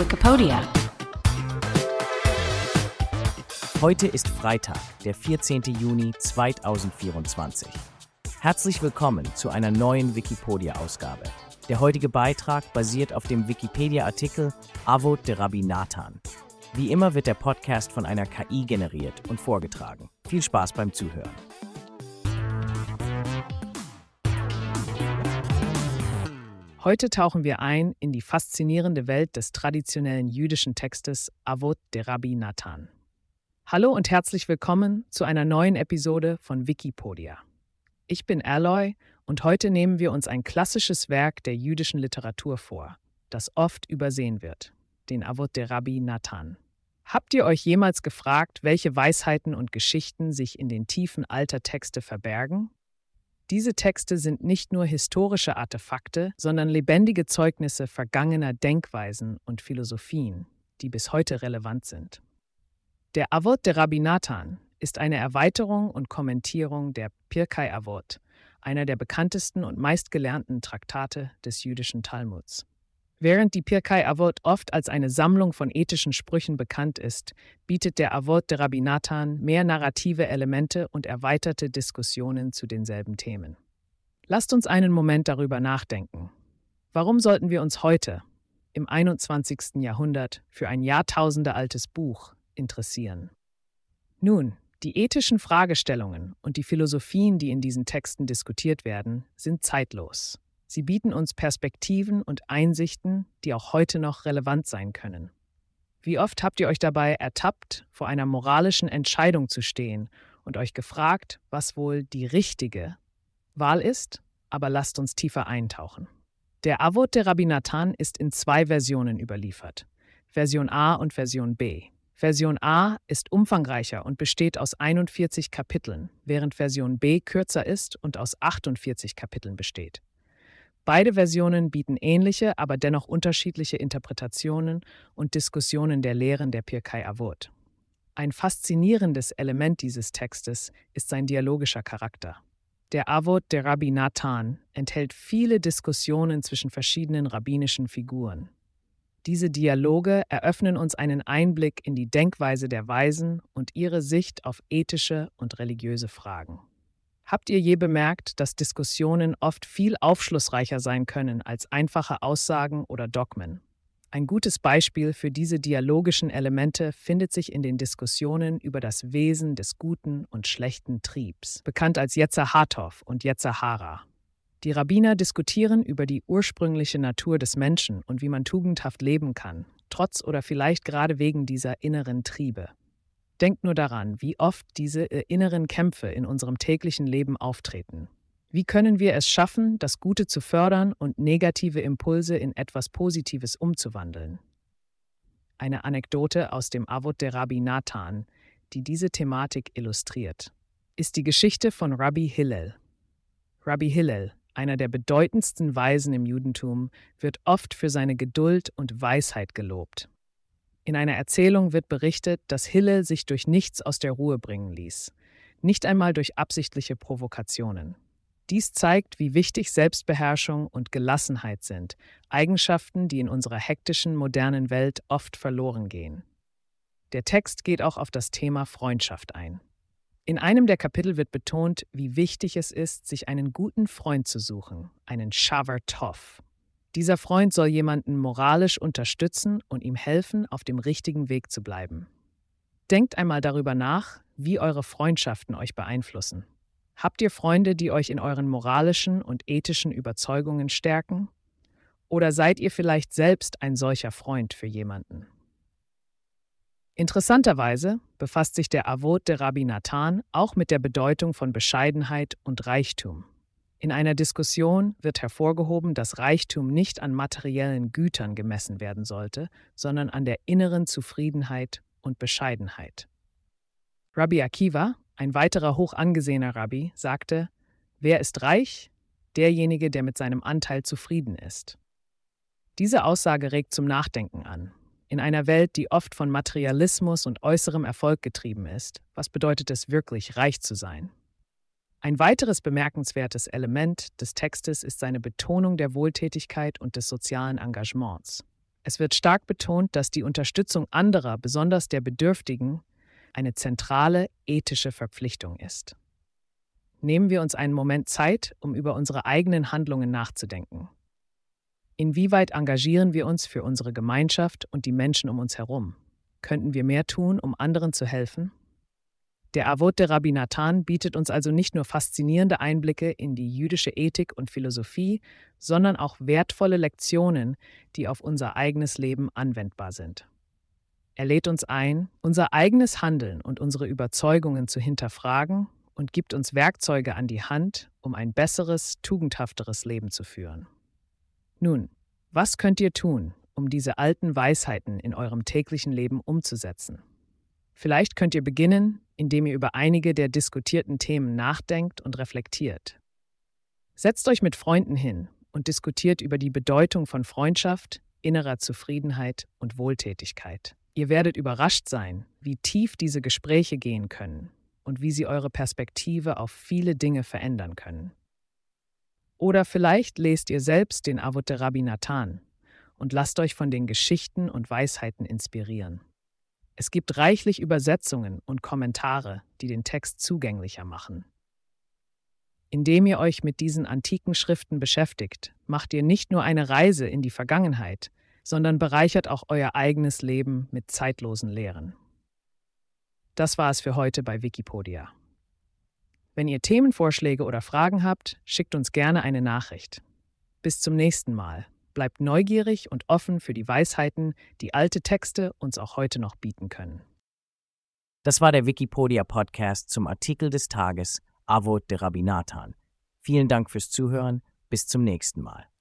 Wikipedia. Heute ist Freitag, der 14. Juni 2024. Herzlich willkommen zu einer neuen Wikipedia-Ausgabe. Der heutige Beitrag basiert auf dem Wikipedia-Artikel Avot de Rabbi Natan. Wie immer wird der Podcast von einer KI generiert und vorgetragen. Viel Spaß beim Zuhören. Heute tauchen wir ein in die faszinierende Welt des traditionellen jüdischen Textes Avot de Rabbi Natan. Hallo und herzlich willkommen zu einer neuen Episode von Wikipedia. Ich bin Aloy und heute nehmen wir uns ein klassisches Werk der jüdischen Literatur vor, das oft übersehen wird, den Avot de Rabbi Natan. Habt ihr euch jemals gefragt, welche Weisheiten und Geschichten sich in den Tiefen alter Texte verbergen? Diese Texte sind nicht nur historische Artefakte, sondern lebendige Zeugnisse vergangener Denkweisen und Philosophien, die bis heute relevant sind. Der Avot de Rabbi Natan ist eine Erweiterung und Kommentierung der Pirkei Avot, einer der bekanntesten und meistgelernten Traktate des jüdischen Talmuds. Während die Pirkei Avot oft als eine Sammlung von ethischen Sprüchen bekannt ist, bietet der Avot de Rabbi Natan mehr narrative Elemente und erweiterte Diskussionen zu denselben Themen. Lasst uns einen Moment darüber nachdenken. Warum sollten wir uns heute, im 21. Jahrhundert, für ein jahrtausendealtes Buch interessieren? Nun, die ethischen Fragestellungen und die Philosophien, die in diesen Texten diskutiert werden, sind zeitlos. Sie bieten uns Perspektiven und Einsichten, die auch heute noch relevant sein können. Wie oft habt ihr euch dabei ertappt, vor einer moralischen Entscheidung zu stehen und euch gefragt, was wohl die richtige Wahl ist? Aber lasst uns tiefer eintauchen. Der Avot de Rabbi Natan ist in 2 Versionen überliefert, Version A und Version B. Version A ist umfangreicher und besteht aus 41 Kapiteln, während Version B kürzer ist und aus 48 Kapiteln besteht. Beide Versionen bieten ähnliche, aber dennoch unterschiedliche Interpretationen und Diskussionen der Lehren der Pirkei Avot. Ein faszinierendes Element dieses Textes ist sein dialogischer Charakter. Der Avot de Rabbi Natan enthält viele Diskussionen zwischen verschiedenen rabbinischen Figuren. Diese Dialoge eröffnen uns einen Einblick in die Denkweise der Weisen und ihre Sicht auf ethische und religiöse Fragen. Habt ihr je bemerkt, dass Diskussionen oft viel aufschlussreicher sein können als einfache Aussagen oder Dogmen? Ein gutes Beispiel für diese dialogischen Elemente findet sich in den Diskussionen über das Wesen des guten und schlechten Triebs, bekannt als Yetzer Hatov und Yetzer Hara. Die Rabbiner diskutieren über die ursprüngliche Natur des Menschen und wie man tugendhaft leben kann, trotz oder vielleicht gerade wegen dieser inneren Triebe. Denkt nur daran, wie oft diese inneren Kämpfe in unserem täglichen Leben auftreten. Wie können wir es schaffen, das Gute zu fördern und negative Impulse in etwas Positives umzuwandeln? Eine Anekdote aus dem Avot de Rabbi Natan, die diese Thematik illustriert, ist die Geschichte von Rabbi Hillel. Rabbi Hillel, einer der bedeutendsten Weisen im Judentum, wird oft für seine Geduld und Weisheit gelobt. In einer Erzählung wird berichtet, dass Hillel sich durch nichts aus der Ruhe bringen ließ, nicht einmal durch absichtliche Provokationen. Dies zeigt, wie wichtig Selbstbeherrschung und Gelassenheit sind, Eigenschaften, die in unserer hektischen, modernen Welt oft verloren gehen. Der Text geht auch auf das Thema Freundschaft ein. In einem der Kapitel wird betont, wie wichtig es ist, sich einen guten Freund zu suchen, einen Shaver Tov. Dieser Freund soll jemanden moralisch unterstützen und ihm helfen, auf dem richtigen Weg zu bleiben. Denkt einmal darüber nach, wie eure Freundschaften euch beeinflussen. Habt ihr Freunde, die euch in euren moralischen und ethischen Überzeugungen stärken? Oder seid ihr vielleicht selbst ein solcher Freund für jemanden? Interessanterweise befasst sich der Avot de Rabbi Natan auch mit der Bedeutung von Bescheidenheit und Reichtum. In einer Diskussion wird hervorgehoben, dass Reichtum nicht an materiellen Gütern gemessen werden sollte, sondern an der inneren Zufriedenheit und Bescheidenheit. Rabbi Akiva, ein weiterer hoch angesehener Rabbi, sagte: Wer ist reich? Derjenige, der mit seinem Anteil zufrieden ist. Diese Aussage regt zum Nachdenken an. In einer Welt, die oft von Materialismus und äußerem Erfolg getrieben ist, was bedeutet es wirklich, reich zu sein? Ein weiteres bemerkenswertes Element des Textes ist seine Betonung der Wohltätigkeit und des sozialen Engagements. Es wird stark betont, dass die Unterstützung anderer, besonders der Bedürftigen, eine zentrale ethische Verpflichtung ist. Nehmen wir uns einen Moment Zeit, um über unsere eigenen Handlungen nachzudenken. Inwieweit engagieren wir uns für unsere Gemeinschaft und die Menschen um uns herum? Könnten wir mehr tun, um anderen zu helfen? Der Avot de Rabbi Natan bietet uns also nicht nur faszinierende Einblicke in die jüdische Ethik und Philosophie, sondern auch wertvolle Lektionen, die auf unser eigenes Leben anwendbar sind. Er lädt uns ein, unser eigenes Handeln und unsere Überzeugungen zu hinterfragen und gibt uns Werkzeuge an die Hand, um ein besseres, tugendhafteres Leben zu führen. Nun, was könnt ihr tun, um diese alten Weisheiten in eurem täglichen Leben umzusetzen? Vielleicht könnt ihr beginnen, indem ihr über einige der diskutierten Themen nachdenkt und reflektiert. Setzt euch mit Freunden hin und diskutiert über die Bedeutung von Freundschaft, innerer Zufriedenheit und Wohltätigkeit. Ihr werdet überrascht sein, wie tief diese Gespräche gehen können und wie sie eure Perspektive auf viele Dinge verändern können. Oder vielleicht lest ihr selbst den Avot de Rabbi Natan und lasst euch von den Geschichten und Weisheiten inspirieren. Es gibt reichlich Übersetzungen und Kommentare, die den Text zugänglicher machen. Indem ihr euch mit diesen antiken Schriften beschäftigt, macht ihr nicht nur eine Reise in die Vergangenheit, sondern bereichert auch euer eigenes Leben mit zeitlosen Lehren. Das war es für heute bei Wikipedia. Wenn ihr Themenvorschläge oder Fragen habt, schickt uns gerne eine Nachricht. Bis zum nächsten Mal. Bleibt neugierig und offen für die Weisheiten, die alte Texte uns auch heute noch bieten können. Das war der Wikipedia-Podcast zum Artikel des Tages Avot de Rabbi Natan. Vielen Dank fürs Zuhören. Bis zum nächsten Mal.